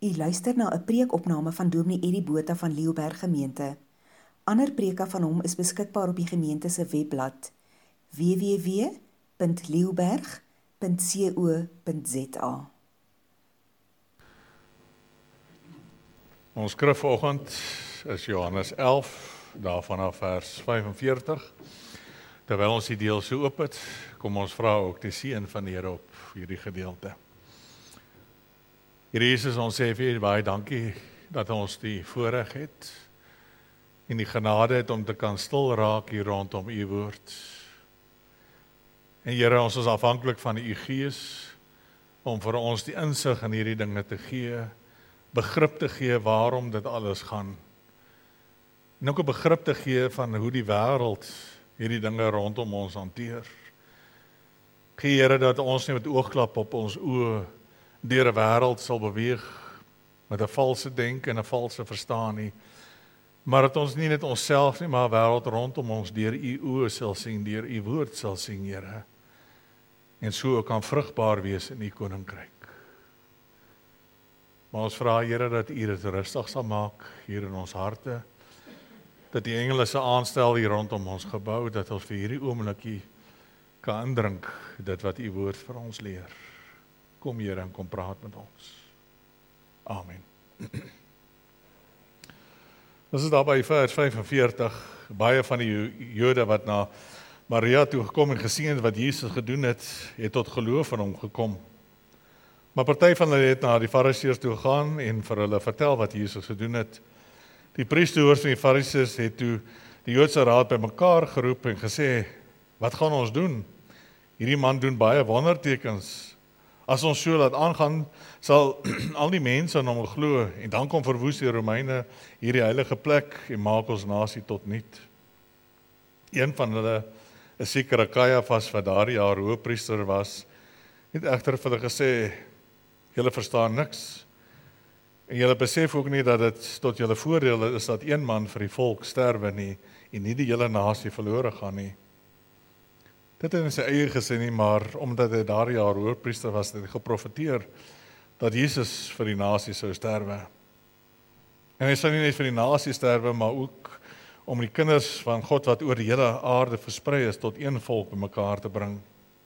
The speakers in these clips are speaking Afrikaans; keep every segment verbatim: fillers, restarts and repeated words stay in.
U luister na 'n preekopname van Dominee Eddie Botha van Leeuberg Gemeente. Ander preke van hom is beskikbaar op die gemeente se webblad w w w punt leeuberg punt co punt z a. Ons skrif vanoggend is Johannes elf, daarvan af vers vyfenveertig. Terwyl ons die deel so oop het, kom ons vra ook die seën van die Here op hierdie gedeelte. Here Jesus, ons sê vir U baie dankie dat ons die voorreg het en die genade het om te kan stil raak hier rondom U woord. En Here, ons is afhanklik van U Gees om vir ons die insig in hierdie dinge te gee, begrip te gee waarom dit alles gaan. En ook 'n begrip te gee van hoe die wêreld hierdie dinge rondom ons hanteer. Gee Here dat ons nie met oogklap op ons oë deur 'n wêreld sal beweeg met 'n valse denk en 'n valse verstaan nie, maar dat ons nie net onsself nie, maar 'n wêreld rondom ons deur U oë sal sien, deur U woord sal sien, Here. En so ook kan vrugbaar wees in U koninkryk. Maar ons vra, Here, dat U dit rustig sal maak hier in ons harte, dat die engele se aanstel hier rondom ons gebou, dat ons vir hierdie oomblikie kan indrink dit wat U woord vir ons leer. Kom Here en kom praat met ons. Amen. Dis is daar by vers vyfenveertig, baie van die Jode wat na Maria toe gekom en gesien het wat Jesus gedoen het, het tot geloof in hom gekom. Maar party van hulle het na die Fariseërs toe gegaan en vir hulle vertel wat Jesus gedoen het. Die priesters en die Fariseërs het toe die Joodse raad bymekaar geroep en gesê, wat gaan ons doen? Hierdie man doen baie wondertekens. As ons so laat aangaan, sal al die mense aan hom glo en dan kom verwoes die Romeine hierdie heilige plek en maak ons nasie tot niet. Een van hulle, 'n sekere Kajafas wat daardie jaar hoëpriester was, het egter vir hulle gesê, julle verstaan niks. En julle besef ook nie dat dit tot julle voordeel is dat een man vir die volk sterwe nie en nie die hele nasie verlore gaan nie. Dit het in sy eie gesê nie, maar omdat hy daardie jaar hoëpriester was, het hy geprofeteer dat Jesus vir die nasie sou sterwe. En hy sou nie net vir die nasie sterwe, maar ook om die kinders van God wat oor die hele aarde versprei is, tot een volk bymekaar te bring.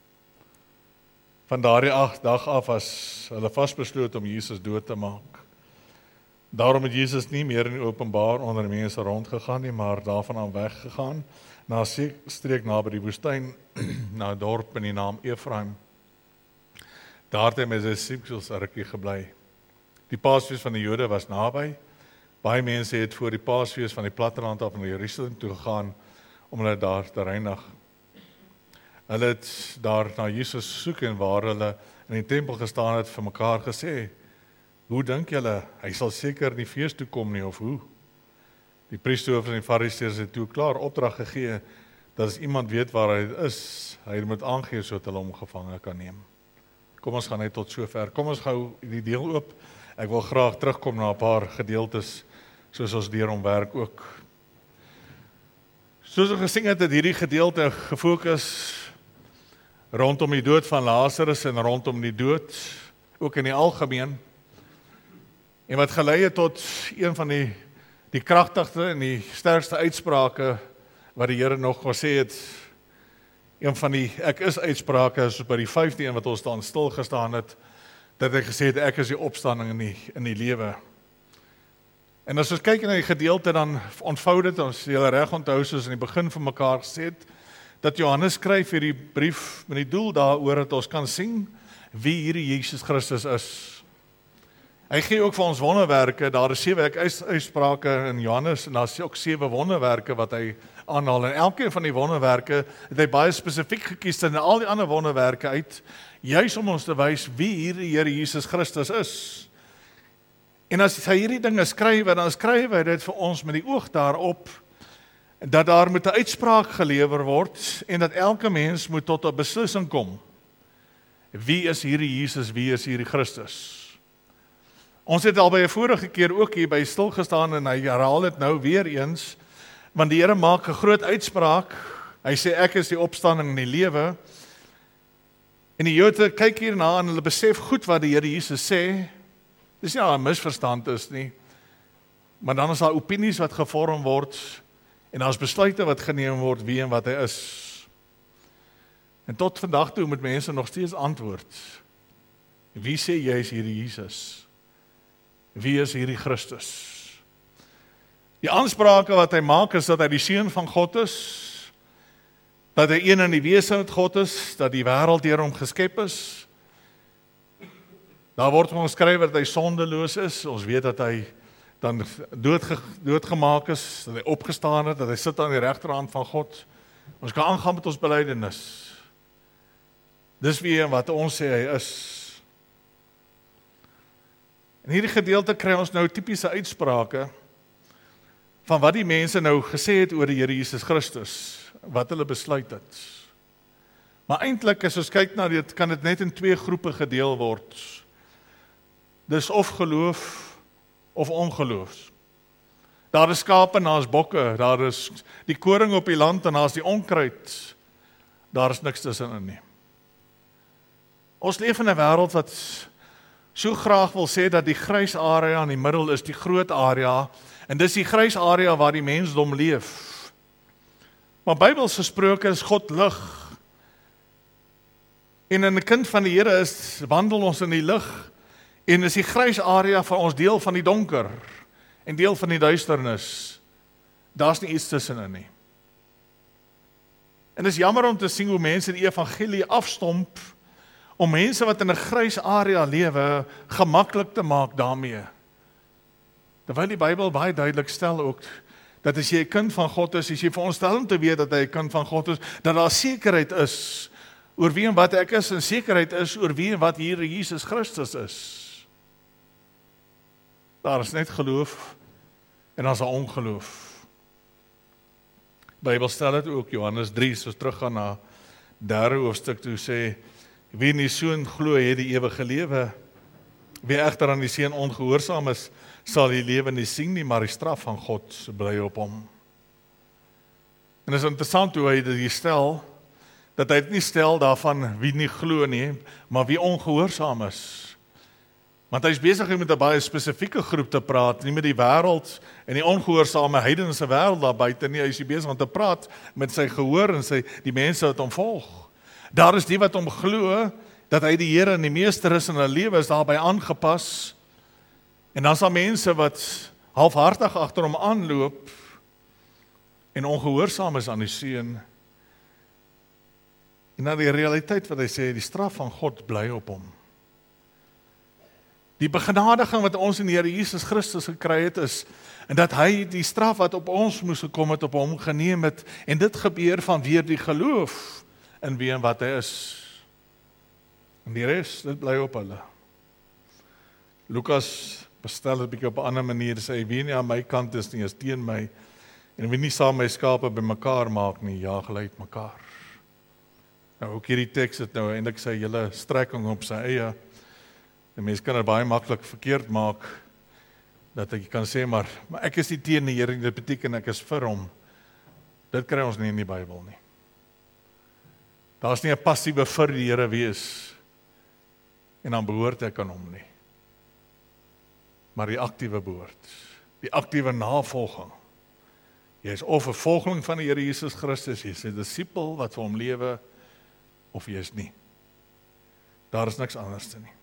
Van daardie dag af was hulle vasbesloot om Jesus dood te maak. Daarom het Jesus nie meer in die openbaar onder die mense rondgegaan nie, maar daarvan aan weggegaan, na 'n streek naby die woestyn, na 'n dorp in die naam Efraim. Daar het hy met sy disippels 'n rukkie gebly. Die Paasfees van die Jode was naby. Baie mense het voor die Paasfees van die platteland af na Jerusalem toe gegaan om hulle daar te reinig. Hulle het daar na Jesus soek en waar hulle in die tempel gestaan het vir mekaar gesê, hoe dink julle, hy sal seker nie fees toe kom nie, of hoe? Die priesters en die Fariseërs het toe klaar opdrag gegee, dat as iemand weet waar hy is, hy moet aangee sodat hulle hom gevange kan neem. Kom ons gaan net tot sover. Kom ons gou die deel oop. Ek wil graag terugkom na 'n paar gedeeltes, soos ons deur hom werk ook. Soos ons gesien het, het hierdie gedeelte gefokus rondom die dood van Lazarus en rondom die dood, ook in die algemeen. En wat gelei het tot een van die, die kragtigste en die sterkste uitsprake wat die Here nog gesê het. Een van die ek is uitsprake is by die vyfde een wat ons staan stil gestaan het, dat hy gesê het, ek is die opstanding in die, in die lewe. En as ons kyk na die gedeelte, dan ontvou dit ons, julle reg onthou, soos in die begin van mekaar gesê het, dat Johannes skryf hierdie brief met die doel daaroor dat ons kan sien wie hierdie Jesus Christus is. Hy gee ook vir ons wonderwerke, daar is sewe uitsprake in Johannes, en daar is ook sewe wonderwerke wat hy aanhaal, en elkeen van die wonderwerke het hy baie spesifiek gekies en al die ander wonderwerke uit, juis om ons te wys wie hierdie Here Jesus Christus is. En as hy hierdie dinge skryf, dan skryf hy dit vir ons met die oog daarop, dat daar moet 'n uitspraak gelewer word, en dat elke mens moet tot 'n beslissing kom. Wie is hierdie Jesus, wie is hierdie Christus? Ons het al by 'n vorige keer ook hier by stilgestaan, en hy herhaal dit nou weer eens, want die Here maak 'n groot uitspraak, hy sê ek is die opstanding en die lewe, en die Jode kyk hierna en hulle besef goed wat die Here Jesus sê, Dis nie 'n misverstand is nie, maar dan is daar opinies wat gevorm word en daar's besluite wat geneem word wie en wat hy is. En tot vandag toe moet mense nog steeds antwoord. Wie sê jy is hierdie Jesus? Wie is hierdie Christus? Die aansprake wat hy maak is dat hy die seun van God is, dat hy een in die wese met God is, dat die wêreld deur hom geskep is. Daar word ons skryf dat hy sondeloos is. Ons weet dat hy dan doodge, doodgemaak is, dat hy opgestaan het, dat hy sit aan die regterhand van God. Ons kan aangaan met ons belydenis. Dis wie en wat ons sê hy is. In hierdie gedeelte kry ons nou tipiese uitsprake van wat die mense nou gesê het oor die Here Jesus Christus, wat hulle besluit het. Maar eintlik as ons kyk na dit, kan dit net in twee groepe gedeel word. Dis of geloof of ongeloof. Daar is skape en daar is bokke, daar is die koring op die land en daar is die onkruid. Daar is niks tussenin nie. Ons leef in 'n wêreld wat so graag wil sê dat die grys area in die middel is die groot area, en dis die grys area waar die mensdom leef. Maar Bybels gesproke is God lig. En in 'n kind van die Here is, wandel ons in die lig, en is die grys area vir ons deel van die donker, en deel van die duisternis. Daar's nie iets tussenin nie. En dit is jammer om te sien hoe mense die evangelie afstomp, om mense wat in 'n grys area lewe, gemaklik te maak daarmee. Terwyl die Bybel baie duidelik stel ook, dat as jy 'n kind van God is, as jy veronderstel om te weet dat hy 'n kind van God is, dat daar sekerheid is, oor wie en wat ek is, en sekerheid is, oor wie en wat hier Jesus Christus is. Daar is net geloof, en daar is ongeloof. Die Bybel stel dit ook, Johannes drie, soos teruggaan na derde hoofstuk toe sê, wie in die Seun glo het die ewige lewe, wie egter aan die Seun ongehoorsaam is, sal die lewe nie sien nie, maar die straf van God bly op hom. En dit is interessant hoe hy dit stel, dat hy dit nie stel daarvan wie nie glo nie, maar wie ongehoorsaam is. Want hy is besig om met 'n baie spesifieke groep te praat, nie met die wêreld en die ongehoorsame heidense wêreld daar buite nie, hy is besig om te praat met sy gehoor en sy die mense wat hom volg. Daar is die wat hom glo, dat hy die Here en die meester is in hulle lewe, is daarby aangepas. En dan is daar mense wat halfhartig agter hom aanloop en ongehoorsaam is aan die Seun. En dan die realiteit wat hy sê, die straf van God bly op hom. Die begenadiging wat ons in die Here Jesus Christus gekry het is, en dat hy die straf wat op ons moes gekom het, op hom geneem het, en dit gebeur vanweer die geloof in wie en wat hy is. En die res, dit bly op hulle. Lukas bestel het 'n bietjie op 'n ander manier, sê, wie nie aan my kant is nie, is teen my, en wie nie saam my skape bymekaar maak nie, jaag hulle uit mekaar. Nou ook hierdie teks het nou eintlik sy hele strekking op sy eie. Die mens kan dit baie maklik verkeerd maak, dat ek kan sê, maar, maar ek is nie teen die Here, dit beteken ek is vir hom. Dit kry ons nie in die Bybel nie. Daar is nie 'n passiewe vir die Here wees, en dan behoort ek aan hom nie. Maar die aktiewe behoort, die aktiewe navolging. Jy is of 'n volgeling van die Here Jesus Christus, jy is 'n disipel wat vir hom lewe, of jy is nie. Daar is niks anders te nie.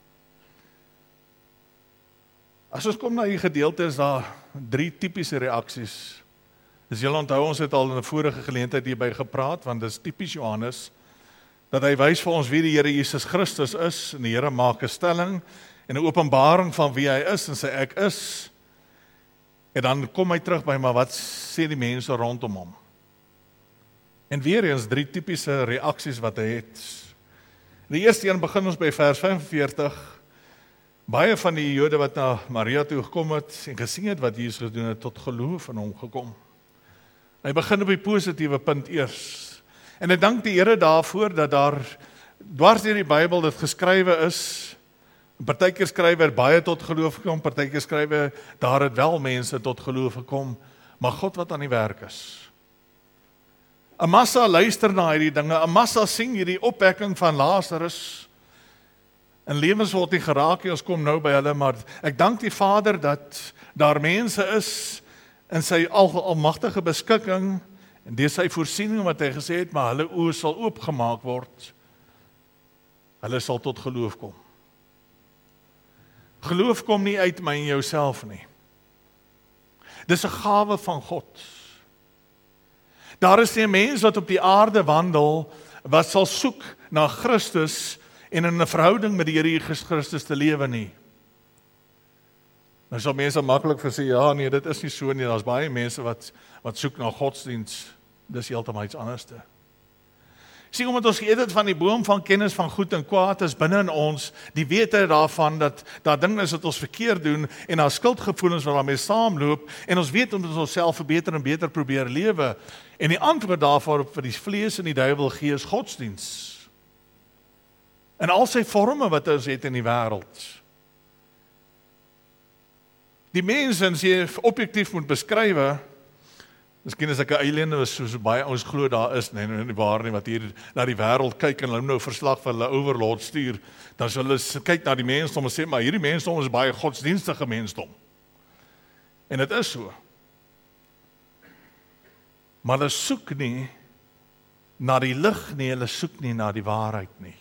As ons kom na die gedeelte, is daar drie tipiese reaksies. As julle onthou, ons het al in 'n vorige geleentheid hierby gepraat, want dit is tipies Johannes, dat hy wys vir ons wie die Here Jesus Christus is, en die Here maak 'n stelling, en 'n openbaring van wie hy is, en sy ek is, en dan kom hy terug by, maar wat sê die mense rondom hom? En weer eens drie tipiese reaksies wat hy het. Die eerste een begin ons by vers vyfenveertig, baie van die Jode wat na Maria toe gekom het, en gesien het wat Jesus gedoen het, tot geloof in hom gekom. Hy begin op die positiewe punt eers, en ek dank die Here daarvoor, dat daar dwars deur die Bybel dit geskrywe is. Partykeer skryf hy baie tot geloof gekom, partykeer skryf hy daar het wel mense tot geloof gekom, maar God wat aan die werk is. 'n Massa luister na hierdie dinge, 'n massa sien hierdie opwekking van Lazarus, En lewens word nie geraak nie, ons kom nou by hulle, maar ek dank die Vader dat daar mense is in sy al, almagtige beskikking en deur sy voorsiening wat hy gesê het, maar hulle oë sal oopgemaak word. Hulle sal tot geloof kom. Geloof kom nie uit my en jouself nie. Dis 'n gawe van God. Daar is nie 'n mens wat op die aarde wandel wat sal soek na Christus en in 'n verhouding met die Here Jesus Christus te lewe nie. Nou sal mense maklik vir sê, ja nee, dit is nie so nie, daar's baie mense wat wat soek na godsdiens, dis heeltemal iets anderste. Sien, omdat ons geëet het van die boom van kennis van goed en kwaad is binne in ons, die wete daarvan dat daar dinge is wat ons verkeerd doen en daar skuldgevoelens wat daarmee saamloop en ons weet omdat ons onsself verbeter en beter probeer lewe en die antwoord daarvoor op vir die vlees en die duiwel gee is godsdiens. En al sy vorme wat ons het in die wêreld. Die mense, as jy objektief moet beskrywe, miskien is ek 'n alien, is soos baie ons glo daar is, nee, nie waar nie, wat hier na die wêreld kyk en hulle nou verslag van hulle overlord stuur, dan sal hulle kyk na die mensdom en sê, maar hierdie mensdom is baie godsdienstige mensdom. En dit is so. Maar hulle soek nie na die lig nie, hulle soek nie na die waarheid nie.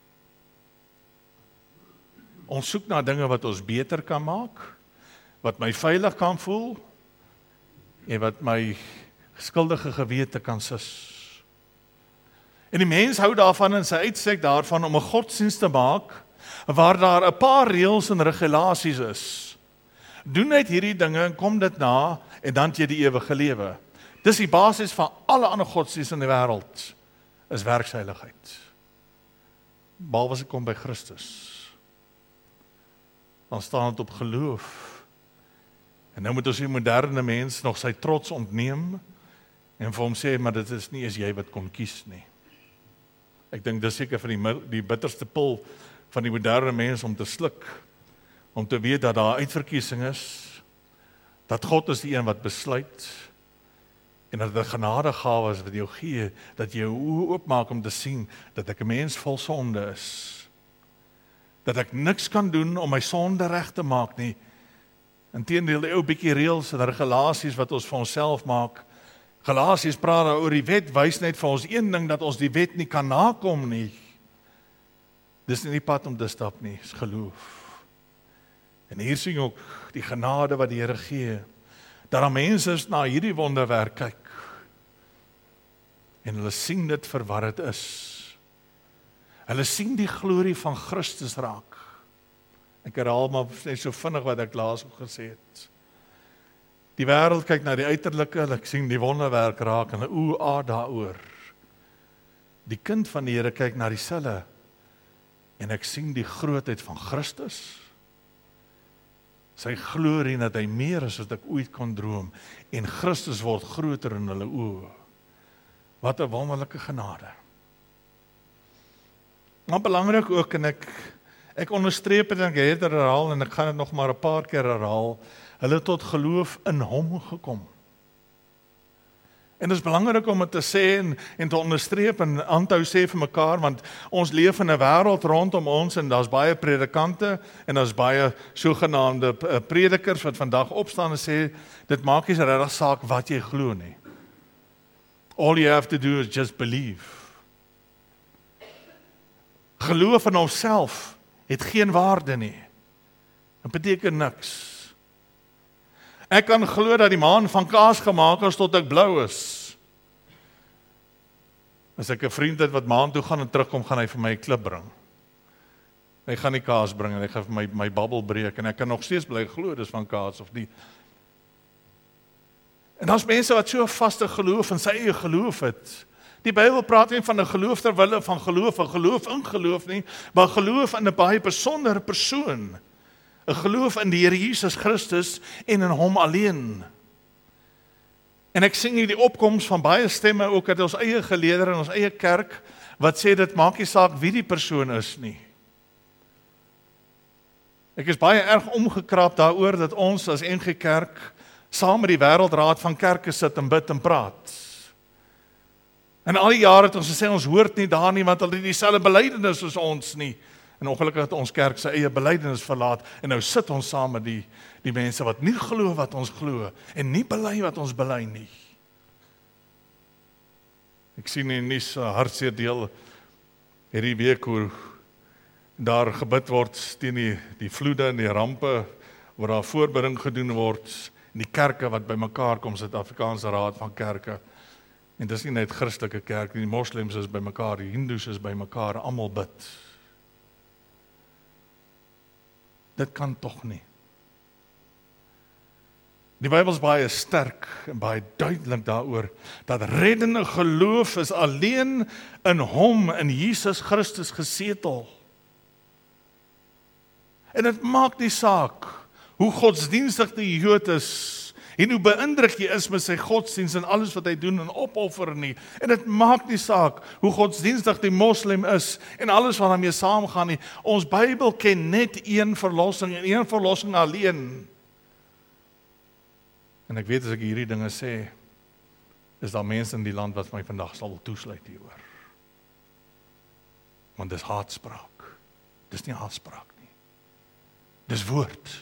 Ons soek na dinge wat ons beter kan maak, wat my veilig kan voel, en wat my skuldige gewete kan sus. En die mens hou daarvan en sy uitstek daarvan om 'n godsdienst te maak, waar daar 'n paar reëls en regulasies is. Doen net hierdie dinge en kom dit na, en dan het jy die ewige lewe. Dis die basis van alle ander godsdienste in die wêreld, is werksheiligheid. Behalwe as ek kom by Christus. Dan staan dit op geloof. En nou moet ons die moderne mens nog sy trots ontneem en vir hom sê, maar dit is nie eens jy wat kon kies nie. Ek dink dis seker van die, die bitterste pil van die moderne mens om te sluk, om te weet dat daar uitverkiesing is, dat God is die een wat besluit, en dat dit 'n genadegawe is wat jou gee, dat jy jou oë oopmaak om te sien, dat ek 'n mens vol sonde is, dat ek niks kan doen om my sonde reg te maak nie. Inteendeel, die ou bietjie reëls en regulasies wat ons vir onsself maak. Galasiërs praat oor die wet, wys net vir ons een ding, dat ons die wet nie kan nakom nie. Dis nie die pad om te stap nie, is geloof. En hier sien ook die genade wat die Here gee, dat daar mense is na hierdie wonderwerk kyk, en hulle sien dit vir wat dit is. Hulle sien die glorie van Christus raak. Ek herhaal maar net so vinnig wat ek laas ook gesê het. Die wêreld kyk na die uiterlike, en ek sien die wonderwerk raak, en oe, a, daaroor. Die kind van die Here kyk na die selle, en ek sien die grootheid van Christus, sy glorie, dat hy meer is as ek ooit kon droom, en Christus word groter in hulle oë. Wat 'n wonderlike genade. Maar belangrik ook, en ek Ek onderstreep het en ek het herhaal en ek gaan dit nog maar 'n paar keer herhaal, hulle tot geloof in hom gekom. En dit is belangrik om dit te sê en, en te onderstreep en aanhou sê vir mekaar, want ons leef in 'n wêreld rondom ons en daar's baie predikante en daar's baie sogenaamde predikers wat vandag opstaan en sê, dit maak nie regtig saak wat jy glo nie. All you have to do is just believe. Geloof in homself het geen waarde nie. Dit beteken niks. Ek kan glo dat die maan van kaas gemaak is tot ek blou is. As ek 'n vriend het wat maan toe gaan en terugkom, gaan hy vir my 'n klip bring. Hy gaan nie kaas bring en hy gaan vir my my babbel breek en ek kan nog steeds bly glo dis van kaas of nie. En daar's mense wat so 'n vaste geloof in sy eie geloof het. Die Bybel praat nie van 'n geloof ter wille van geloof, 'n geloof in geloof nie, maar geloof in 'n baie besondere persoon. 'n Geloof in die Here Jesus Christus en in hom alleen. En ek sien hier die opkoms van baie stemme ook uit ons eie geleedere en ons eie kerk wat sê dit maak nie saak wie die persoon is nie. Ek is baie erg omgekrap daaroor dat ons as N G Kerk saam met die Wêreldraad van Kerke sit en bid en praat. En al die jare het ons gesê, ons hoort nie daar nie, want hulle het dieselfde belydenis as ons nie. En ongelukkig het ons kerk sy eie belydenis verlaat en nou sit ons saam met die die mense wat nie glo wat ons glo en nie bely wat ons bely nie. Ek sien in die nuus 'n hartseer deel hierdie week hoe daar gebid word teen die die vloede en die rampe waar daar voorbereiding gedoen word in die kerke wat bymekaar kom, Suid-Afrikaanse Raad van Kerke. En dis nie net Christelike kerk, die moslems is bymekaar, die hindoes is bymekaar, almal bid. Dit kan tog nie. Die Bybel is baie sterk en baie duidelik daaroor dat reddende geloof is alleen in hom, in Jesus Christus gesetel. En dit maak nie saak hoe godsdienstig die Jood is en hoe beïndruk jy is met sy godsdienst en alles wat hy doen en opoffer nie. En dit maak nie saak hoe godsdienstig die moslim is en alles wat daarmee saamgaan nie. Ons Bybel ken net een verlossing en een verlossing alleen. En ek weet as ek hierdie dinge sê, is daar mense in die land wat my vandag sal toesluit hieroor. Want dis haatspraak. Dis nie haatspraak nie. Dis woord.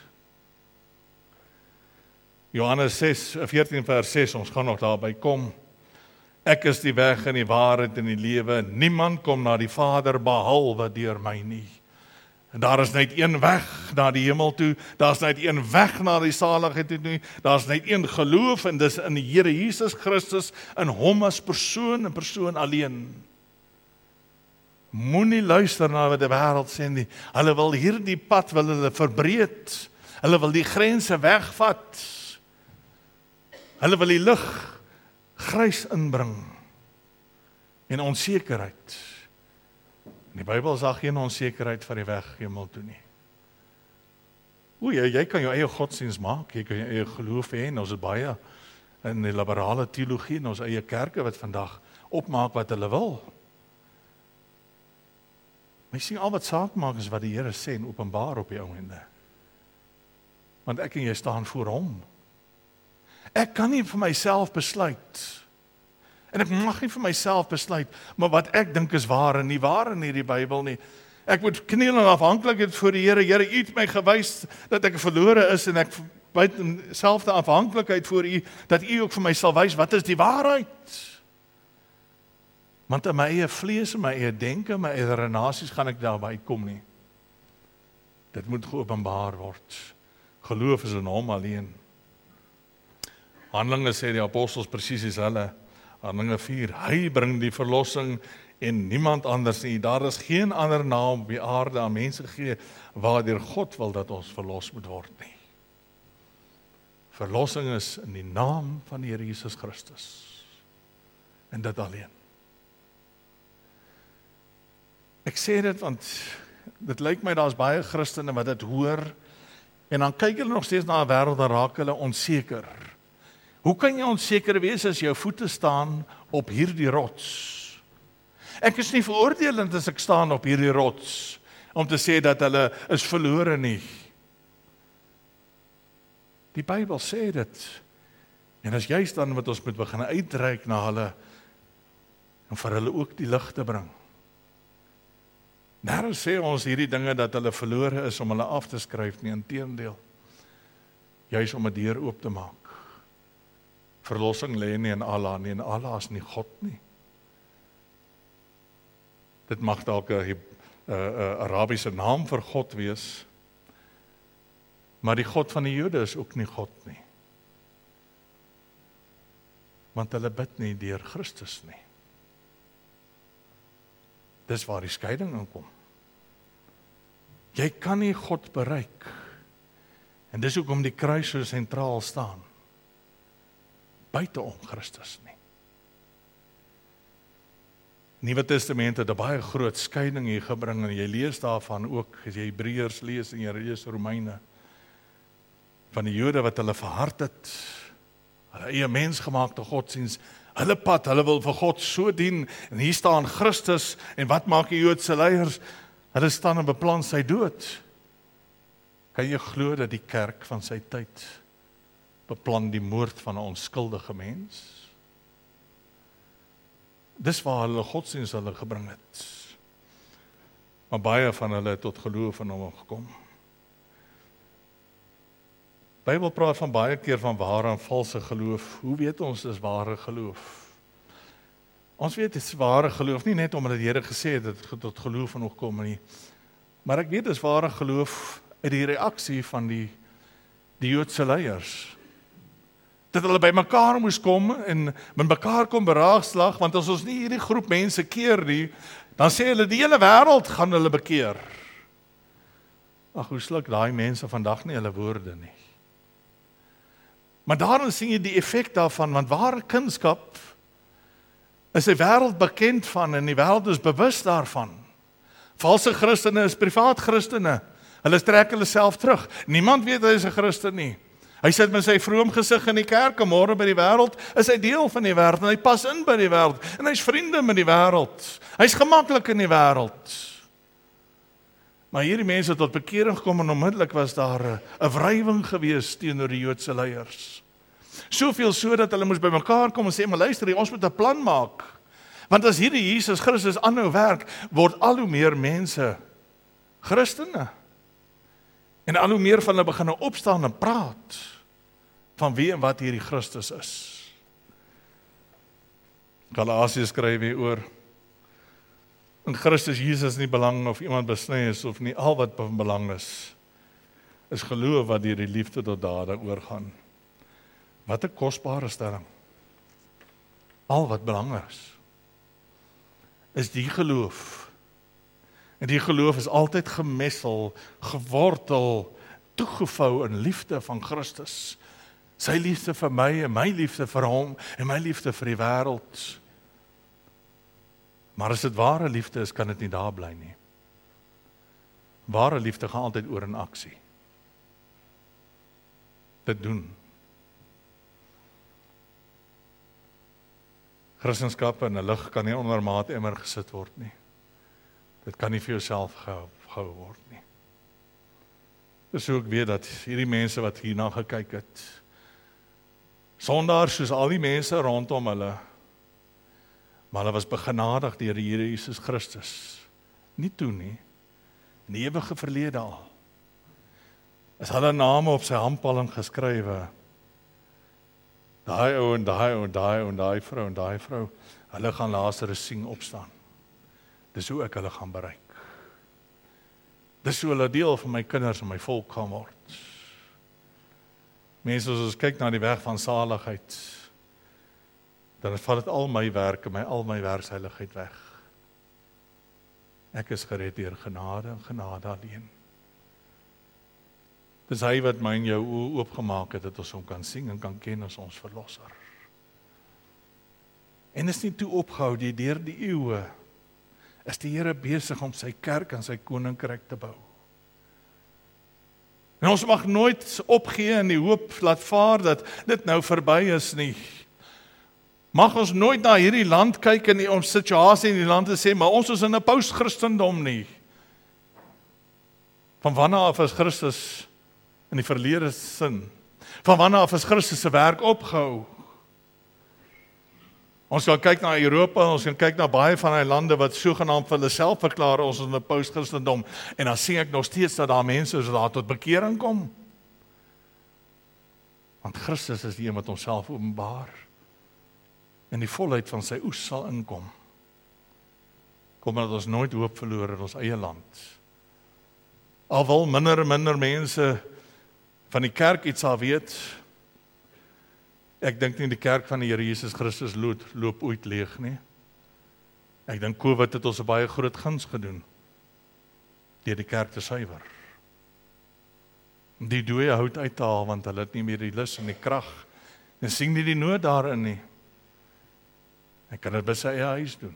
Johannes ses, veertien vers ses, ons gaan nog daarby kom. Ek is die weg en die waarheid en die lewe. Niemand kom na die Vader behalwe deur my nie. En daar is net een weg na die hemel toe, daar is net een weg na die saligheid toe nie, daar is net een geloof en dis in die Here Jesus Christus, in hom as persoon en persoon alleen. Moenie luister na wat die wêreld sê nie. Hulle wil hierdie pad wil hulle verbreed. Hulle wil die grense wegvat. Hulle wil die lig grys inbring en onsekerheid. In die Bybel is daar geen onsekerheid van die weg hemel toe nie. O, jy, jy kan jou eie godsdienst maak, jy kan jou eie geloof hê, en ons is baie in die liberale teologie, en ons eie kerke wat vandag opmaak wat hulle wil. Maar jy sien, al wat saak maak is wat die Here sê en openbaar op die oënde. Want ek en jy staan voor hom. Ek kan nie vir myself besluit. En ek mag nie vir myself besluit, maar wat ek dink is waar en nie waar in hierdie Bybel nie. Ek moet kniel en afhanklikheid voor die Here. Here, U het my gewys dat ek verlore is en ek byt in selfde afhanklikheid voor U, dat U ook vir my sal wys wat is die waarheid. Want in my eie vlees en my eie denke, my eie renasies gaan ek daarby uitkom nie. Dit moet geopenbaar word. Geloof is in hom alleen. Handelinge sê die apostels presies dieselfde. Handelinge vier, hy bring die verlossing en niemand anders nie. Daar is geen ander naam op die aarde aan mense gegee waardeur God wil dat ons verlos moet word nie. Verlossing is in die naam van die Here Jesus Christus. En dit alleen. Ek sê dit want dit lyk my daar's baie Christene wat dit hoor en dan kyk hulle nog steeds na 'n wêreld en raak hulle onseker. Hoe kan jy onseker wees as jou voete staan op hierdie rots? Ek is nie veroordelend as ek staan op hierdie rots om te sê dat hulle is verlore nie. Die Bybel sê dit. En as jy dan wat ons moet begin uitreik na hulle en vir hulle ook die lig te bring. Daar sê ons hierdie dinge dat hulle verlore is om hulle af te skryf nie, inteendeel. Juis om 'n deur oop te maak. Verlossing lê nie in Allah nie, en Allah is nie God nie. Dit mag dalk 'n Arabiese naam vir God wees, maar die God van die Jode is ook nie God nie. Want hulle bid nie deur Christus nie. Dis waar die skeiding inkom. Jy kan nie God bereik. En dis hoekom die kruis so sentraal staan. Buite om Christus nie. Nuwe Testament het 'n baie groot skeiding hier gebring en jy lees daarvan ook as jy Hebreërs lees en jy lees Romeine van die Jode wat hulle verhard het, hulle eie mensgemaakte godsdienst, hulle pad, hulle wil vir God so dien en hier staan Christus en wat maak die Joodse leiers? Hulle staan en beplan sy dood. Kan jy glo dat die kerk van sy tyd beplan die moord van 'n onskuldige mens? Dis waar hulle godsdienst hulle gebring het. maar baie van hulle het tot geloof in hom gekom. Die Bybel praat van baie keer van ware en valse geloof. Hoe weet ons dis ware geloof? Ons weet dis ware geloof, nie net omdat die Here gesê het dat dit tot geloof in hom kom nie, maar ek weet dis ware geloof uit die reaksie van die, die Joodse leiers. Dat hulle by mekaar moes kom en met mekaar kom beraadslag, want as ons nie hierdie groep mense keer nie, dan sê hulle die hele wêreld gaan hulle bekeer. Ag, hoe sluk daai mense vandag nie hulle woorde nie. Maar daarin sien jy die effek daarvan, want ware kunskap is die wêreld bekend van en die wêreld is bewus daarvan. Valse Christene is privaat Christene. Hulle trek hulle self terug. Niemand weet hy is 'n Christen nie. Hy sit met sy vroom gesig in die kerk en môre by die wêreld is hy deel van die wêreld en hy pas in by die wêreld en hy's vriende met die wêreld. Hy's gemaklik in die wêreld. Maar hierdie mense tot bekering gekom en onmiddellik was daar 'n wrywing gewees teenoor die Joodse leiers. Soveel so dat hulle moes by mekaar kom en sê, maar luister, ons moet 'n plan maak. Want as hierdie Jesus Christus aanhou werk, word al hoe meer mense Christene. En al hoe meer van hulle begin opstaan en praat van wie en wat hierdie Christus is. Galasiërs skryf hier oor, in Christus Jesus nie belang of iemand besny is of nie, al wat van belang is, is geloof wat deur die liefde tot dade oorgaan. Wat 'n kosbare stelling. Al wat belang is, is die geloof. En die geloof is altyd gemessel, gewortel, toegevou in liefde van Christus. Sy liefde vir my en my liefde vir hom en my liefde vir die wêreld. Maar as dit ware liefde is, kan dit nie daar bly nie. Ware liefde gaan altyd oor in aksie. Dit doen. Christendom in 'n lig kan nie onder maat emmer gesit word nie. Dit kan nie vir jouself gehou, gehou word nie. Dis hoe ek weet dat hierdie mense wat hierna gekyk het, sondaars soos al die mense rondom hulle, maar hulle was begenadig deur die Here Jesus Christus. Nie toe nie, in die ewige verlede al. Is hulle name op sy handpalm geskrywe. Daai ou en daai ou en daai ou en daai vrou en daai vrou, hulle gaan Lazarus sien opstaan. Dis hoe ek hulle gaan bereik. Dis hoe hulle deel van my kinders en my volk gaan word. Mense, as ons kyk na die weg van saligheid, dan vat dit al my werk en my al my werksheiligheid weg. Ek is gered deur genade en genade alleen. Dis hy wat my en jou oë oopgemaak het, dat ons hom kan sien en kan ken as ons verlosser. En is nie toe opgehou die deur die eeue, is die Here besig om sy kerk en sy koninkryk te bou. En ons mag nooit opgee en die hoop laat vaar dat dit nou verby is nie. Mag ons nooit na hierdie land kyk en die ons situasie in die land en sê, maar ons is in 'n post-Christendom nie. Van wanneer af is Christus in die verlede sin? Van wanneer af is Christus se werk opgehou? Ons kan kyk na Europa, ons kan kyk na baie van die lande wat sogenaamd vir hulle self verklaar ons is in 'n post-Christendom, en dan sien ek nog steeds dat daar mense is wat daar tot bekering kom. Want Christus is die een wat homself openbaar en die volheid van sy oes sal inkom. Kom dat ons nooit hoop verloor in ons eie land. Al wil minder en minder mense van die kerk iets sal weet, ek dink nie die kerk van die Here Jesus Christus loop, loop ooit leeg nie. Ek dink COVID het ons 'n baie groot guns gedoen, deur die kerk te suiwer. Die dooie hout uit te haal, want hulle het nie meer die lus en die krag, en sien nie die nood daarin nie. Ek kan dit by sy eie huis doen.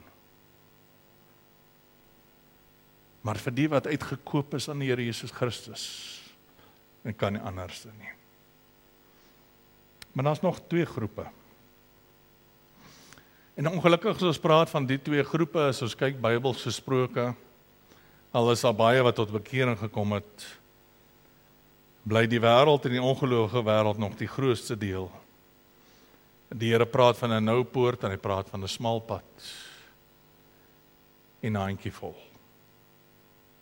Maar vir die wat uitgekoop is aan die Here Jesus Christus, ek kan nie anders nie. Maar daar's nog twee groepe. En ongelukkig as ons praat van die twee groepe, as ons kyk Bybels gesproke, al is daar baie wat tot bekering gekom het, bly die wêreld en die ongelowige wêreld nog die grootste deel. Die Here praat van 'n nou poort en hy praat van 'n smal pad en 'n handjievol.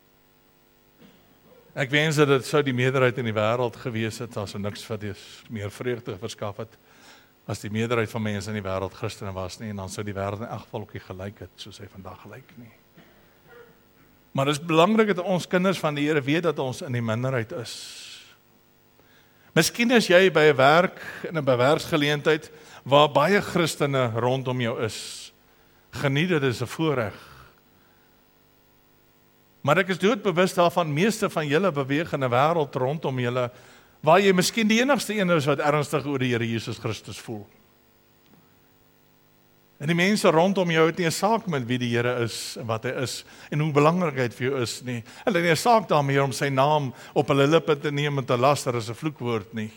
Ek wens dat dit sou die meerderheid in die wêreld gewees het, as er niks vir die meer vreugde verskaf het, as die meerderheid van mense in die wêreld Christene was nie, en dan sou die wêreld in elk geval ook nie gelyk het, soos hy vandag gelyk nie. Maar dit is belangrik dat ons kinders van die Here weet dat ons in die minderheid is. Miskien is jy by 'n werk, in 'n werksgeleentheid, waar baie Christene rondom jou is. Geniet dit, is 'n voorreg. Maar ek is doodbewus daarvan, meeste van julle beweeg in 'n wêreld rondom julle, waar jy miskien die enigste een is wat ernstig oor die Here Jesus Christus voel. En die mense rondom jou het nie 'n saak met wie die Here is, en wat hy is, en hoe belangrik hy vir jou is nie. Hulle het nie 'n saak daarmee om sy naam op hulle lippe te neem en te laster as 'n vloekwoord nie.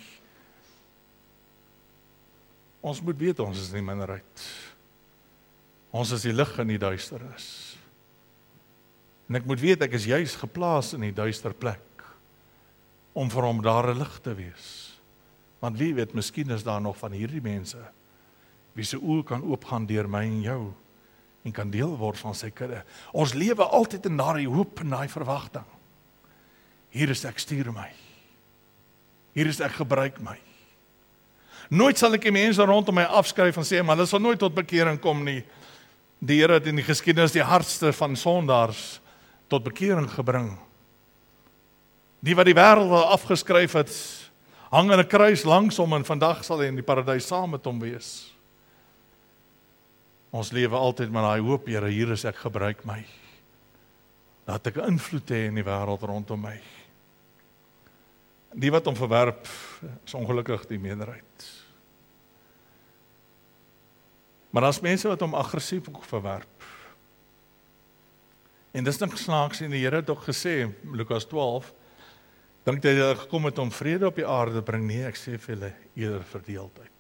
Ons moet weet, ons is nie minderheid. Ons is die lig in die duisternis. En ek moet weet, ek is juis geplaas in die duister plek, om vir hom daar 'n lig te wees. Want wie weet, miskien is daar nog van hierdie mense, wie se oë kan oopgaan deur my en jou, en kan deel word van sy kudde. Ons lewe altyd in daardie hoop en daai verwagting. Hier is ek, stuur my. Hier is ek, gebruik my. Nooit sal ek die mense rondom my afskryf en sê, maar hulle sal nooit tot bekering kom nie. Die Here het in die geskiedenis die hardste van sondaars tot bekering gebring. Die wat die wêreld al afgeskryf het, hang in 'n kruis langs hom, en vandag sal hy in die paradys saam met hom wees. Ons lewe altyd met daai hoop, Here, hier is ek, gebruik my. Laat ek 'n invloed hê in die wêreld rondom my. Die wat hom verwerp, is ongelukkig die meerderheid. Maar daar's mense wat hom aggressief ook verwerp. En dis niks snaaks nie, die Here het ook gesê, Lukas twaalf, dink jy dat hy gekom het om vrede op die aarde bring? Nee, ek sê vir julle, eerder verdeeldheid.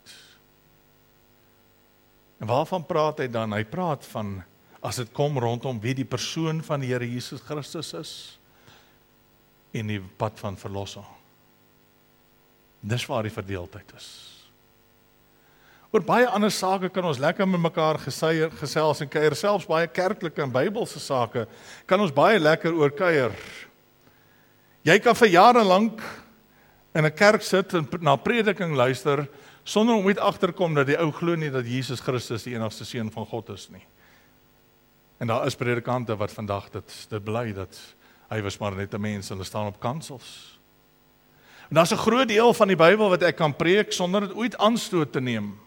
En waarvan praat hy dan? Hy praat van, as dit kom rondom wie die persoon van die Here Jesus Christus is, en die pad van verlossing. Dis waar die verdeeldheid is. Oor baie ander sake kan ons lekker met mekaar geseier, gesels en kuier, selfs baie kerklike en Bybelse sake, kan ons baie lekker oor kuier. Jy kan vir jare lank in 'n kerk sit en na prediking luister, sonder om ooit agterkom dat die ou glo nie dat Jesus Christus die enigste seun van God is nie. En daar is predikante wat vandag dit, dit bly, dat hy was maar net 'n mens, en hulle staan op kansels. En daar's 'n groot deel van die Bybel wat ek kan preek, sonder dit ooit aanstoot te neem.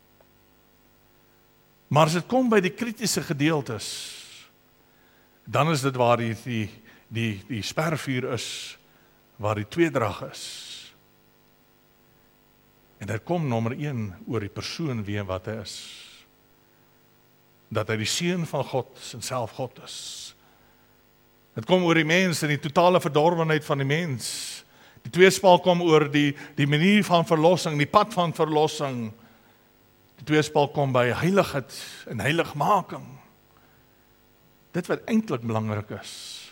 Maar as dit kom by die kritiese gedeeltes, dan is dit waar die, die, die, die spervuur is, waar die tweedrag is. En dit kom nommer een oor die persoon wie en wat hy is. Dat hy die seun van God en self God is. Dit kom oor die mens en die totale verdorwenheid van die mens. Die tweespal kom oor die, die manier van verlossing, die pad van verlossing. Die tweespal kom by heiligheid en heiligmaking. Dit wat eintlik belangrik is.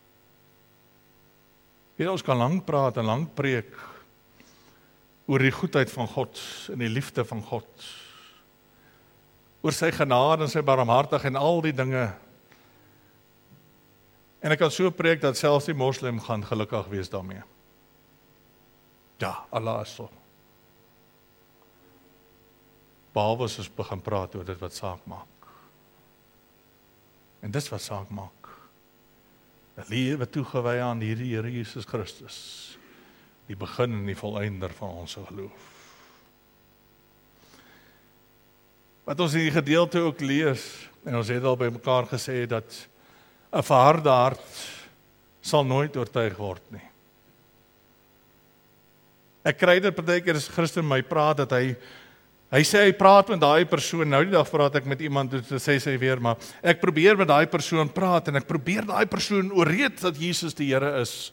Weet, ons kan lank praat en lank preek oor die goedheid van God en die liefde van God. Oor sy genade en sy barmhartigheid en al die dinge. En ek kan so preek dat selfs die moslim gaan gelukkig wees daarmee. Ja, Allah is so. Behalwe as ons begin praat oor dit wat saak maak. En dis wat saak maak. 'n Lewe toegewy aan hierdie Here Jesus Christus, die begin en die volëinder van ons geloof. Wat ons in die gedeelte ook lees, en ons het al by mekaar gesê dat 'n verharde hart sal nooit oortuig word nie. Ek kry dit partykeer as Christen my praat, dat hy, hy sê hy praat met daai persoon, nou die dag praat ek met iemand, toe sê sy weer, maar ek probeer met daai persoon praat, en ek probeer daai persoon oorreed dat Jesus die Here is.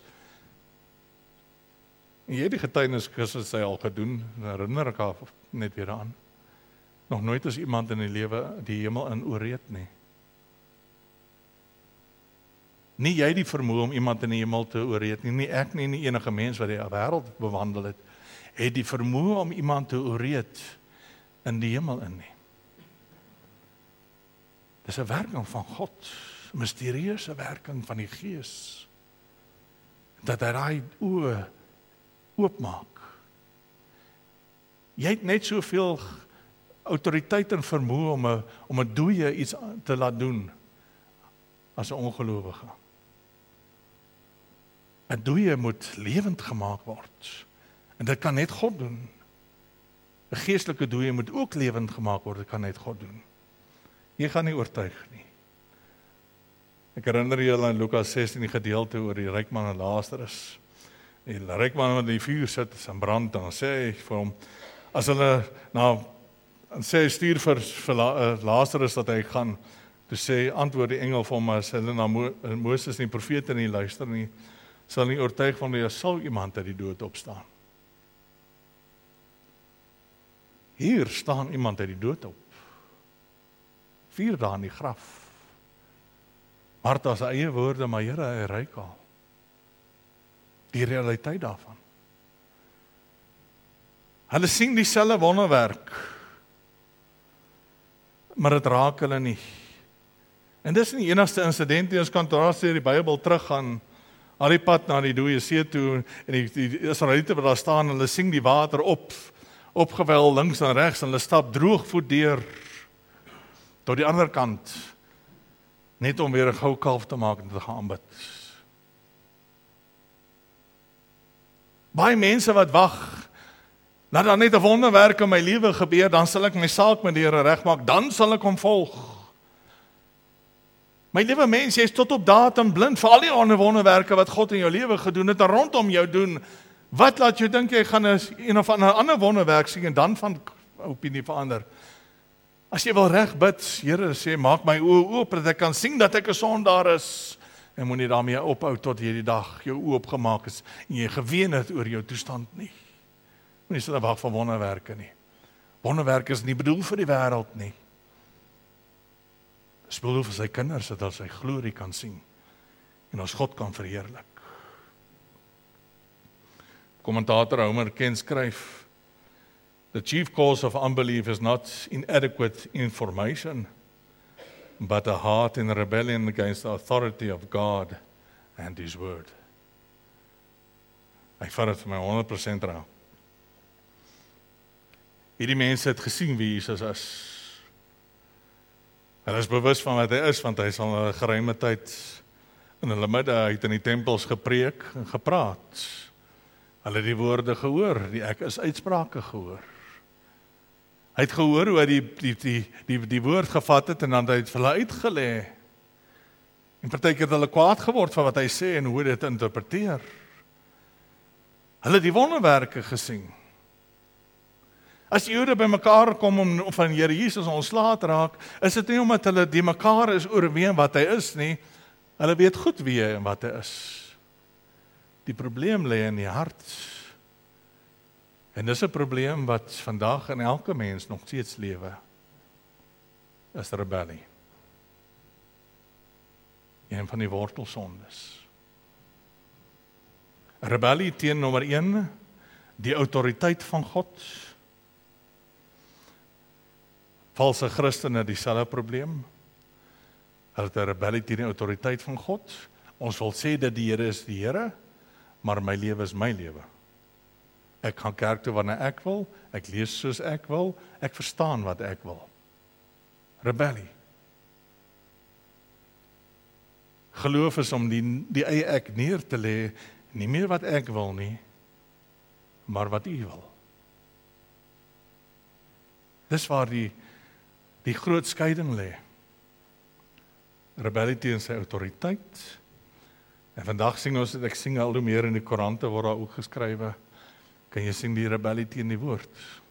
En jy het die getuienis Christus sy al gedoen, herinner ek haar net weer aan. Nog nooit is iemand in die lewe die hemel in oorreed nie. Nie jy die vermoë om iemand in die hemel te oorreed nie, nie ek nie, nie enige mens wat die wêreld bewandel het, het die vermoë om iemand te oorreed in die hemel in nie. Dis 'n werking van God, 'n misterieuse werking van die Gees. dat hy daai oë oopmaak. Jy het net soveel autoriteit en vermoë om 'n om 'n dooie iets te laat doen as 'n ongelowige. 'n Dooie moet lewend gemaak word. En dit kan net God doen. 'n Geestelike dooie moet ook lewend gemaak word, dit kan net God doen. Jy gaan nie oortuig nie. Ek herinner julle aan Lukas sestien die gedeelte oor die ryk man en Lazarus. Die ryk man wat in die vuur sit, is in brand, dan sê hy vir hom, as hulle, nou, dan sê hy stuur vir, vir Lazarus dat hy gaan, toe sê, antwoord die engel vir hom, as hulle na Mo, Moses en die profete nie luister nie, sal nie oortuig van die, sal iemand uit die dood opstaan. Hier staan iemand uit die dood op. Vier dae in die graf. Martha se eie woorde, maar Here, hy ryk al. Die realiteit daarvan. Hulle sien dieselfde wonderwerk, maar dit raak hulle nie. En dis nie die enigste insident nie, ons kan daar sê die Bybel teruggaan, al die pad na die dooie see toe, en die, die Israeliete wat daar staan, hulle sien die water op, opgewel links en regs, en hulle stap droogvoet deur, tot die ander kant, net om weer 'n goue kalf te maak en te gaan aanbid. Baie mense wat wag, nadat daar net 'n wonderwerk in my lewe gebeur, dan sal ek my saak met die Here regmaak, dan sal ek hom volg. My liewe mens, jy is tot op datum blind vir al die ander wonderwerke wat God in jou lewe gedoen het en rondom jou doen. Wat laat jou dink jy gaan 'n een of ander ander wonderwerk sien en dan van opinie verander? As jy wil reg bid, Here sê, maak my oë oop dat ek kan sien dat ek 'n sondaar is. En moenie daarmee ophou tot jy die dag jou oë oopgemaak is en jy geween het oor jou toestand nie. Moenie sit wag vir wonderwerke nie. Wonderwerke is nie bedoel vir die wêreld nie. Dit is bedoel vir sy kinders, dat hulle sy glorie kan sien en ons God kan verheerlik. Kommentator Homer Ken skryf, the chief cause of unbelief is not inadequate information, but a heart in rebellion against the authority of God and His word. Ek vat dit vir my honderd persent raak. Hierdie mense het gesien wie Jesus is. Hulle is bewus van wat hy is, want hy is al 'n geruime tyd in hulle midde uit in die tempels gepreek en gepraat. Hulle het die woorde gehoor, die ek is uitsprake gehoor. Hy het gehoor hoe hy die, die, die, die, die woord gevat het en dan het hy het vir hulle uitgelê. En partykeer het hulle kwaad geword van wat hy sê en hoe dit interpreteer. Hulle het die wonderwerke gesien. As die Jode by mekaar kom om van Here Jesus ontslae te raak, is dit nie omdat hulle die mekaar is oor wie en wat hy is nie. Hulle weet goed wie hy en wat hy is. Die probleem lê in die hart. En dis 'n probleem wat vandag in elke mens nog steeds lewe. Is rebellie. Een van die wortelsondes. Rebellie teen nommer een, die autoriteit van God. Valse Christene dieselfde probleem. Hulle het 'n rebellie teen die autoriteit van God. Ons wil sê dat die Here is die Here, maar my lewe is my lewe. Ek gaan kerk toe wanneer ek wil, ek lees soos ek wil, ek verstaan wat ek wil. Rebellie. Geloof is om die, die eie ek neer te lê, nie meer wat ek wil nie, maar wat U wil. Dis waar die, die groot skeiding lê. Rebellie teen sy autoriteit. En vandag sien ons, ek sien al hoe meer in die koerante word daar ook geskrywe, kan jy sien die rebellie teen die woord.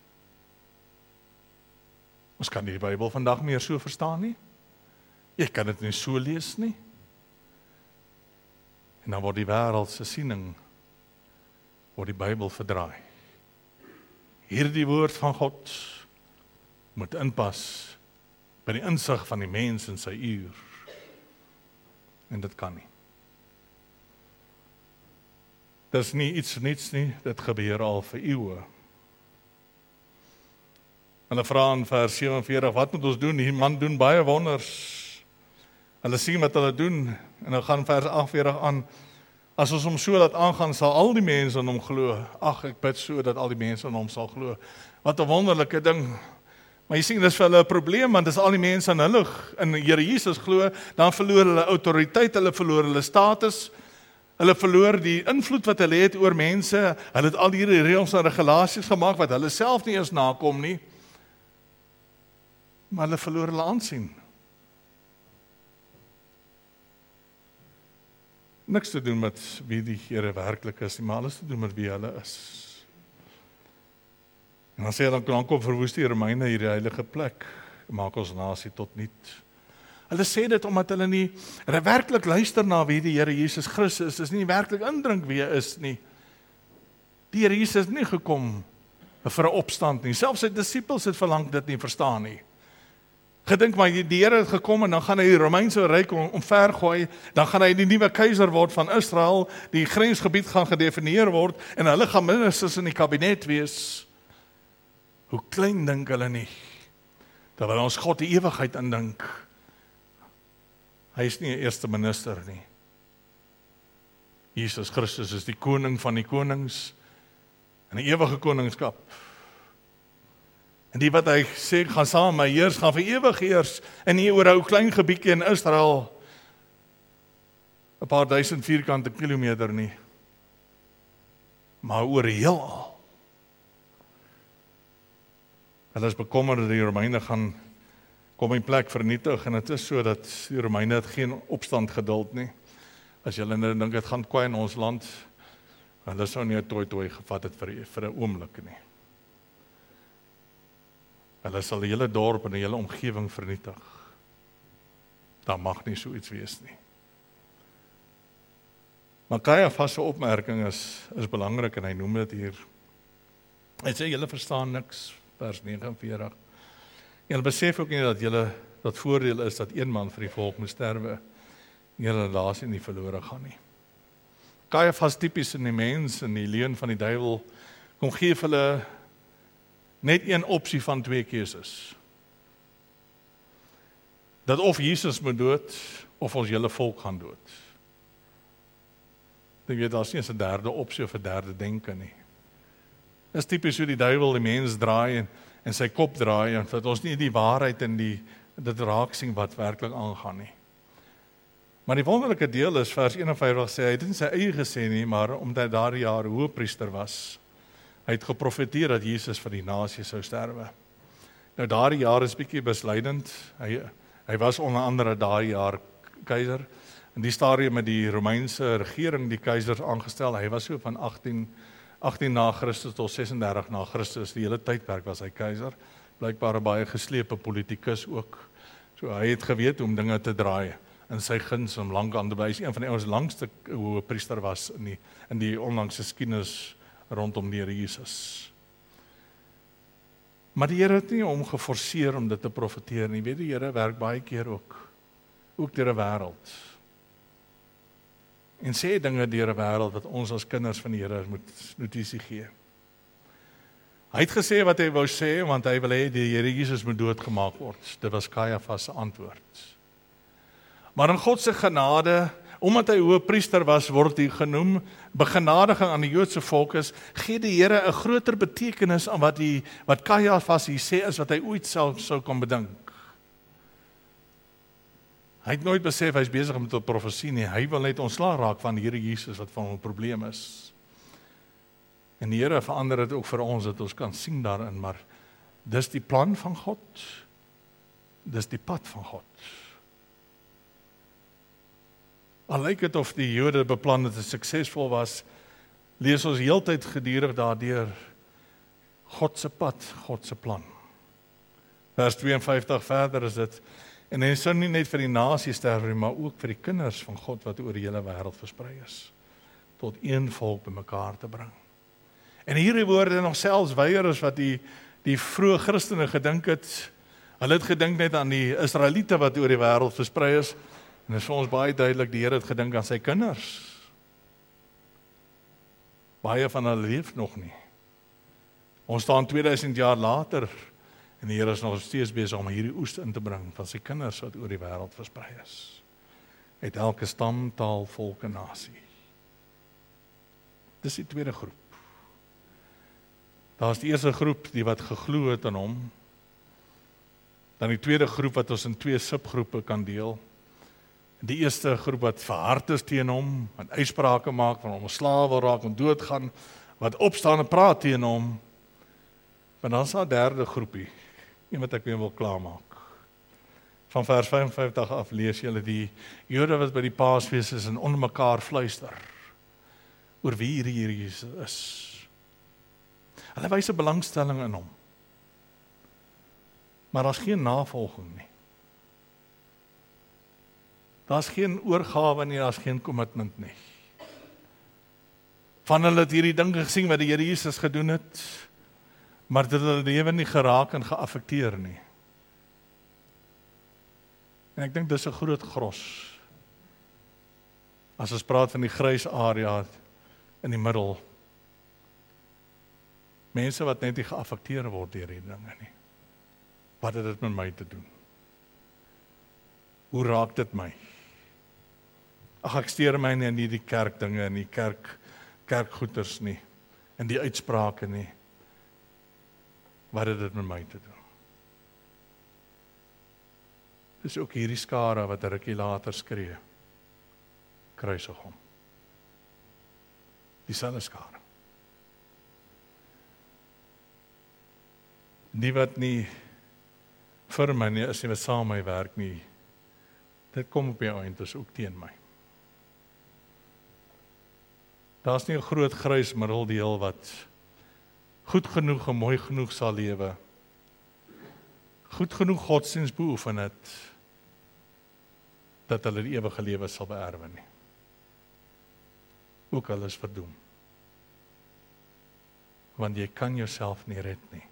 Ons kan die Bybel vandag meer so verstaan nie. Jy kan dit nie so lees nie. En dan word die wêreld se siening, word die Bybel verdraai. Hierdie woord van God moet inpas by die insig van die mens in sy uur. En dit kan nie. Dis nie iets niets nie, dit gebeur al vir eeue. Hulle vra in vers sewenveertig, wat moet ons doen? Die man doen baie wonders. Hulle sien wat hulle doen, en dan gaan vers agtenveertig aan, As ons hom so laat aangaan, sal al die mense in hom glo. Ag, ek bid so dat al die mense in hom sal glo. Wat 'n wonderlike ding. Maar jy sien, dis vir hulle 'n probleem, want as al die mense in hulle in Here Jesus glo, dan verloor hulle autoriteit, hulle verloor hulle status, hulle verloor die invloed wat hulle het oor mense. Hulle het al hierdie reëls en regulasies gemaak wat hulle self nie eens nakom nie. Maar hulle verloor hulle aansien. Niks te doen met wie die Here werklik is, maar alles te doen met wie hulle is. En dan sê hy, dan, dan kom verwoes die Romeine hierdie heilige plek, maak ons nasie tot niet. Hulle sê dit omdat hulle nie hulle werklik luister na wie die Here Jesus Christus is, is nie werklik indrink wie hy is nie. Die Here Jesus het nie gekom vir 'n opstand nie, selfs sy disippels het verlang dit nie verstaan nie. Gedink maar, die Here het gekom en dan gaan hy die Romeinse ryk omvergooi, dan gaan hy die nuwe keiser word van Israel, die grensgebied gaan gedefinieer word, en hulle gaan ministers in die kabinet wees. Hoe klein dink hulle nie, terwyl ons God die ewigheid indink. Hy is nie 'n eerste minister nie. Jesus Christus is die koning van die konings, in die ewige koningskap. En die wat hy sê, gaan saam met my heers, gaan vir ewig heers, en nie oor 'n ou klein gebiedjie in Israel, 'n paar duisend vierkante kilometer nie, maar oor heelal. Hulle is bekommerd dat die Romeine gaan kom in plek vernietig, en dit is so dat die Romeine het geen opstand geduld nie. As julle nou dink, het gaan kwaai in ons land, hulle sou nie 'n toi toi gevat het vir, vir 'n oomblik nie. Hulle sal die hele dorp en die hele omgewing vernietig. Daar mag nie so iets wees nie. Maar Caiaphas se opmerking is, is belangrik, en hy noem dit hier. Hy sê, julle verstaan niks, vers nege en veertig. Julle besef ook nie dat julle, dat voordeel is dat een man vir die volk moet sterwe, en julle nasie nie verlore gaan nie. Caiaphas tipies in die mens, in die leuen van die duiwel, kom gee vir hulle net een opsie van twee keuses. Dat of Jesus moet dood, of ons hele volk gaan dood. Ek weet, daar is nie eens 'n derde opsie of 'n derde denke nie. Dit is typies hoe die duiwel die mens draai en, en sy kop draai, en dat ons nie die waarheid en die dit raak sien wat werklik aangaan nie. Maar die wonderlike deel is, vers eenenvyftig sê, hy het in sy eie gesê nie, maar omdat hy daardie jaar hoëpriester was, hy het geprofeteer dat Jesus vir die nasie sou sterwe. Nou daardie jaar is bietjie besluitend, hy, hy was onder andere daardie jaar keiser, in die stadium met die Romeinse regering die keisers aangestel, hy was so van agttien, agttien na Christus tot sesendertig na Christus, die hele tydperk was hy keiser, blykbaar 'n baie geslepe politikus ook, so hy het geweet hoe om dinge te draai, in sy guns om lank aan te bly, hy is een van die ouens langste hoëpriester was in die, in die onlangse geskiedenis rondom die Here Jesus. Maar die Here het nie hom geforseer om dit te profeteer nie, weet die Here werk baie keer ook, ook deur 'n wêreld, en sê dinge deur 'n wêreld wat ons as kinders van die Here moet notisie gee. Hy het gesê wat hy wou sê, want hy wil hê die Here Jesus moet doodgemaak word. Dit was Caiaphas se antwoord. Maar in God se genade, omdat hy hoëpriester was, word hy genoem, begenadiging aan die Joodse volk is, gee die Here 'n groter betekenis aan wat die wat Caiaphas hier sê, is wat hy ooit self sou kon bedink. Hy het nooit besef hy is besig met 'n profesie nie, hy wil net ontslae raak van die Here Jesus wat van 'n probleem is. En die Here verander dit ook vir ons, dat ons kan sien daarin, maar dis die plan van God, dis die pad van God. Al lyk dit of die Jode beplan dat het suksesvol was, lees ons heeltyd gedurig daardeur God se pad, God se plan. Vers tweeënvyftig verder is dit, en hy sou nie net vir die nasie sterf nie, maar ook vir die kinders van God wat oor die hele wêreld versprei is, tot een volk bymekaar te bring. En hierdie woorde nog selfs weier as wat die, die vroeë Christene gedink het, hulle het gedink net aan die Israeliete wat oor die wêreld versprei is, en dit is vir ons baie duidelik, die Here het gedink aan sy kinders. Baie van hulle leef nog nie. Ons staan tweeduisend jaar later, en die Here is nog steeds besig om hierdie oes in te bring, van sy kinders wat oor die wêreld versprei is. Uit elke stam, taal, volk en nasie. Dis die tweede groep. Daar is die eerste groep, die wat geglo het aan hom. Dan die tweede groep wat ons in twee subgroepe kan deel. Die eerste groep wat verhard is teen hom, wat uitsprake maak, van hom ontslae wil raak en doodgaan, wat opstaan en praat teen hom. Maar dan is daar 'n derde groepie, een wat ek weer wil klaarmaak. Van vers vyf en vyftig af lees julle die Jode wat by die Paasfees is en onder mekaar fluister oor wie hierdie Here Jesus is. Hulle wys 'n belangstelling in hom. Maar daar's geen navolging nie. Daar's geen oorgawe nie, daar's geen kommitment nie. Van hulle het hierdie dinge gesien wat die Here Jesus gedoen het, maar dit het hulle lewe nie geraak en geaffekteer nie. En ek dink dis 'n groot gros. As ons praat van die grys area in die middel, mense wat net nie geaffekteer word deur hierdie dinge nie. Wat het dit met my te doen? Hoe raak dit my? Ag, ek steur my nie in die kerkdinge, in die kerk, kerkgoeders nie, in die uitsprake nie. Wat het dit met my te doen? Dis ook hierdie skare wat 'n rukkie later skree, kruisig hom. Dieselfde skare. Die wat nie vir my nie, is nie wat saam my werk nie, dit kom op die eind, is ook teen my. Daar's nie 'n groot grys middeldeel wat goed genoeg en mooi genoeg sal lewe, goed genoeg godsdienst beoefen het, dat hulle die ewige lewe sal beerwe nie. Ook hulle is verdoem. Want jy kan jouself nie red nie.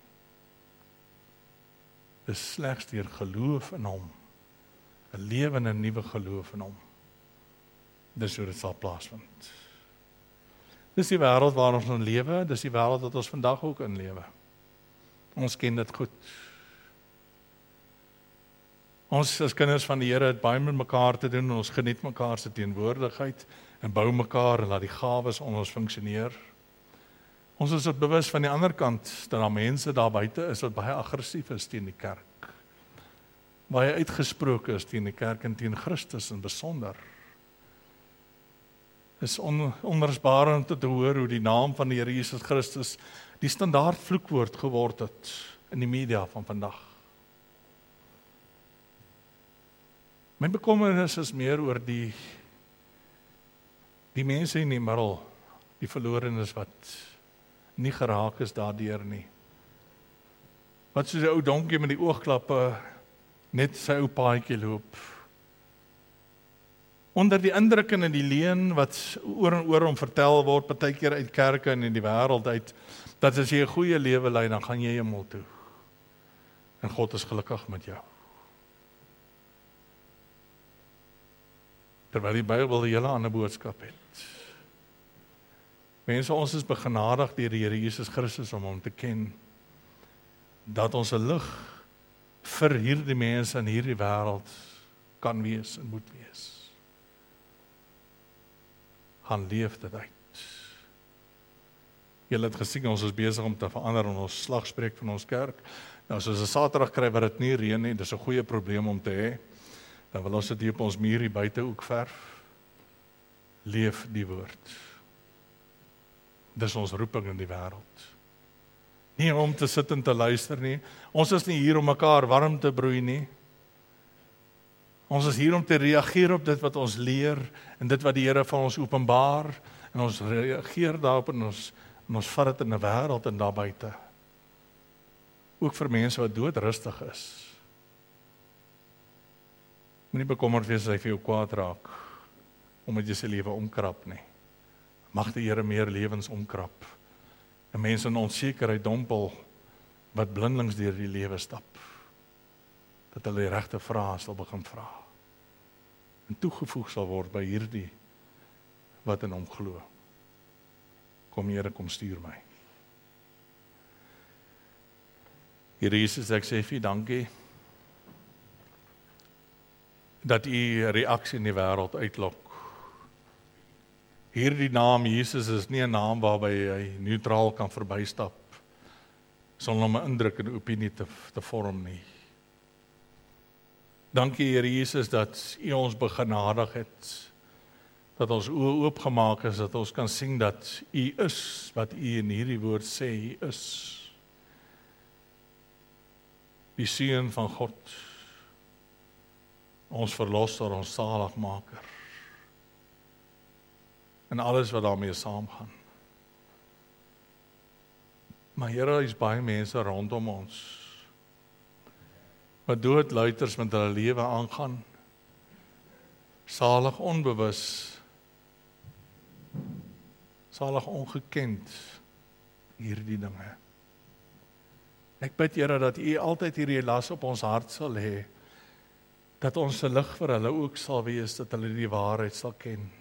Dis slegs deur geloof in hom, 'n lewe in 'n nuwe geloof in hom. Dis hoe dit sal plaasvind. Dis die wêreld waar ons in lewe, dis die wêreld wat ons vandag ook in lewe. Ons ken dit goed. Ons as kinders van die Here het baie met mekaar te doen, en ons geniet mekaar se teenwoordigheid, en bou mekaar, en laat die gawes onder ons funksioneer. Ons is ook bewus van die ander kant, dat daar mense daar buite is, wat baie aggressief is teen die kerk. Baie uitgesproke is teen die kerk, en teen Christus in besonder. Is on, onrusbarend om te hoor hoe die naam van die Here Jesus Christus die standaard vloekwoord geword het in die media van vandag. My bekommernis is meer oor die die mense in die middel, die verlorenes wat nie geraak is daardeur nie. Wat soos 'n ou donkie met die oogklappe net sy ou paadjie loop. Onder die indruk en in die leuen wat oor en oor om vertel word, partykeer uit kerke en in die wêreld uit, dat as jy 'n goeie lewe lei, dan gaan jy hemel toe. En God is gelukkig met jou. Terwyl die Bybel 'n hele ander boodskap het. Mense, ons is begenadig deur die Here Jesus Christus om hom te ken, dat ons 'n lig vir hierdie mense in hierdie wêreld kan wees en moet wees. Gaan leef dit uit. Julle het gesien, ons is besig om te verander in ons slagspreuk van ons kerk. Nou, as ons 'n Saterdag kry wat dit nie reën nie, dis 'n goeie probleem om te hê. Dan wil ons dit hier op ons muur hier buite ook verf. Leef die woord. Dis ons roeping in die wêreld. Nie om te sit en te luister nie. Ons is nie hier om mekaar warm te broei nie. Ons is hier om te reageer op dit wat ons leer, en dit wat die Here van ons openbaar, en ons reageer daarop, en ons, en ons vat dit in 'n wêreld en daar buite. Ook vir mense wat doodrustig is. Moenie bekommerd wees as hy vir jou kwaad raak, omdat jy sy lewe omkrap nie. Mag die Here meer lewens omkrap, en mense in onsekerheid dompel, wat blindelings deur die lewe stap, dat hulle die regte vrae sal begin vra, en toegevoeg sal word by hierdie, wat in hom glo. Kom Here, kom stuur my. Here Jesus, ek sê vir U dankie, dat U reaksie in die wêreld uitlok. Hierdie naam Jesus is nie 'n naam waarby hy neutraal kan verbystap sonder om 'n indruk en opinie te, te vorm nie. Dankie Here Jesus dat U ons begenadig het, dat ons oë oopgemaak is, dat ons kan sien dat U is wat U in hierdie woord sê U is. Die Seun van God, ons verlosser, ons saligmaker, en alles wat daarmee saamgaan. Maar Here, daar is baie mense rondom ons, wat doodluiters met hulle lewe aangaan, salig onbewus, salig ongekend, hierdie dinge. Ek bid Here dat U altyd hierdie las op ons hart sal hê, dat ons se lig vir hulle ook sal wees, dat hulle die waarheid sal ken.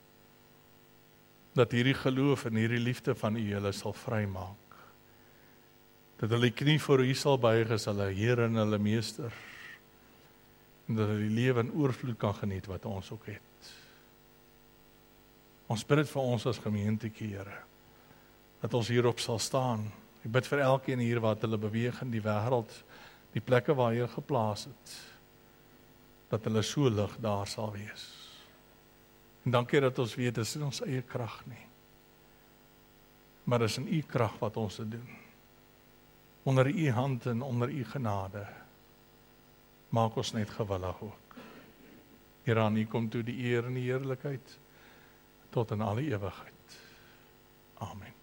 Dat hierdie geloof en hierdie liefde van U hulle sal vrymaak. Dat hulle knie voor U sal buig as hulle Heer en hulle Meester. En dat hulle die lewe in oorvloed kan geniet wat ons ook het. Ons bid dit vir ons as gemeentetjie, Here, dat ons hierop sal staan. Ek bid vir elkeen hier wat hulle beweeg in die wêreld, die plekke waar Jy geplaas het, dat hulle so lig daar sal wees. En dankie dat ons weet, dit is in ons eie krag nie, maar dit is in U krag wat ons dit doen. Onder U hand en onder U genade, maak ons net gewillig ook. Here, aan U kom toe die eer en die heerlikheid, tot in alle ewigheid. Amen.